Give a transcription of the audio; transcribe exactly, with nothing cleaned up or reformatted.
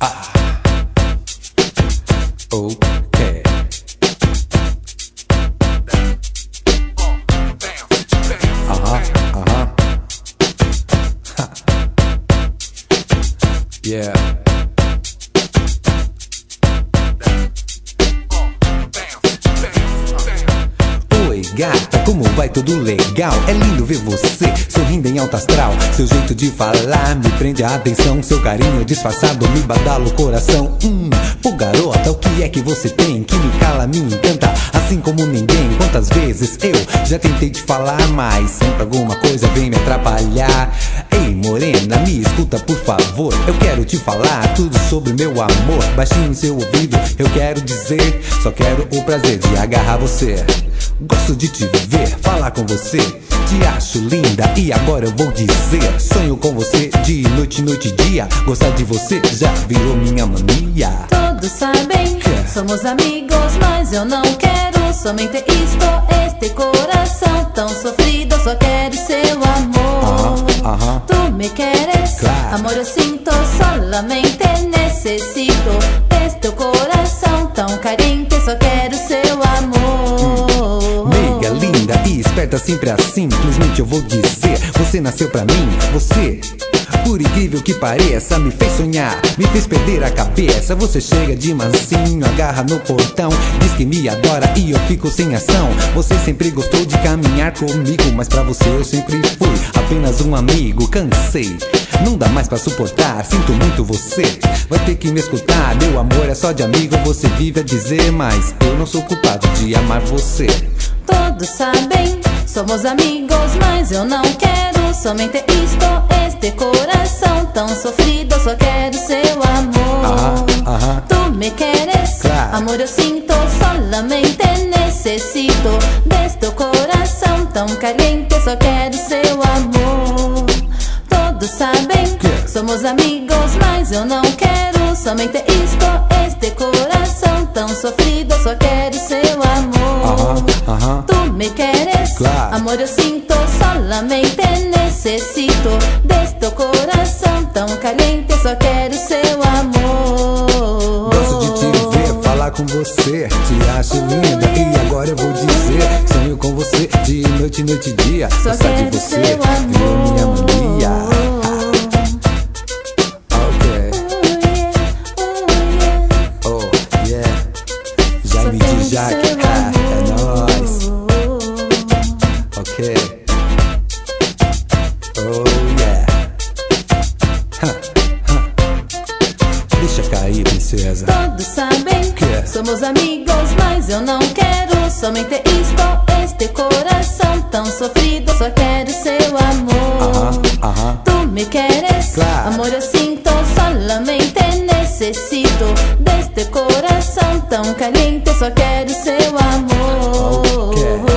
Ah. Okay. Uh-huh, uh-huh. Yeah. Oi, gata, como vai? Tudo legal? É lindo ver você sorrindo em alto astral. Seu jeito de falar me prende a atenção. Seu carinho disfarçado me badala o coração. Hum, pô garota, o que é que você tem que me cala, me encanta, assim como ninguém? Quantas vezes eu já tentei te falar, mas sempre alguma coisa vem me atrapalhar. Ei, morena, me escuta por favor. Eu quero te falar tudo sobre meu amor. Baixinho em seu ouvido, eu quero dizer, só quero o prazer de agarrar você. Gosto de te ver, falar com você. Te acho linda e agora eu vou dizer, sonho com você de noite, noite e dia. Gostar de você já virou minha mania. Todos sabem, que somos amigos, mas eu não quero somente isto. Este coração tão sofrido, só quero seu amor. uh-huh, uh-huh. Tu me queres, claro. Amor eu sinto, solamente necesito este coração tão carente, só quero seu amor. hum. Meiga, linda e esperta, sempre assim. Simplesmente eu vou dizer, você nasceu pra mim. Você, por incrível que pareça, me fez sonhar, me fez perder a cabeça. Você chega de mansinho, agarra no portão, diz que me adora e eu fico sem ação. Você sempre gostou de caminhar comigo, mas pra você eu sempre fui apenas um amigo. Cansei, não dá mais pra suportar, sinto muito você, vai ter que me escutar. Meu amor é só de amigo, você vive a dizer, mas eu não sou culpado de amar você. Todos sabem, somos amigos, mas eu não quero somente isto. Este coração tão sofrido, só quero seu amor. uh-huh, uh-huh. Tu me queres, claro. Amor eu sinto, solamente necesito deste coração tão caliente, só quero seu amor. Todos sabem, que? Somos amigos, mas eu não quero somente isto. Este coração tão sofrido, só quero seu amor. uh-huh, uh-huh. Tu me queres, claro. Amor eu sinto, solamente necesito deste coração tão caliente, só quero seu amor. Gosto de te ver, falar com você, te acho linda e agora eu vou dizer, sonho com você de noite, noite e dia. Só Gostar de quero você seu virou minha amor. mania. Oh yeah, Jaime de Jaque, ah, é nóis. Ok. Oh yeah. Ha, ha. Deixa cair, princesa. Todos sabem, que? Somos amigos, mas eu não quero somente isto. Este coração tão sofrido, só quero seu amor. uh-huh, uh-huh. Tu me queres, claro. Amor eu sinto, solamente necesito deste coração tão caliente, só quero seu amor. Okay.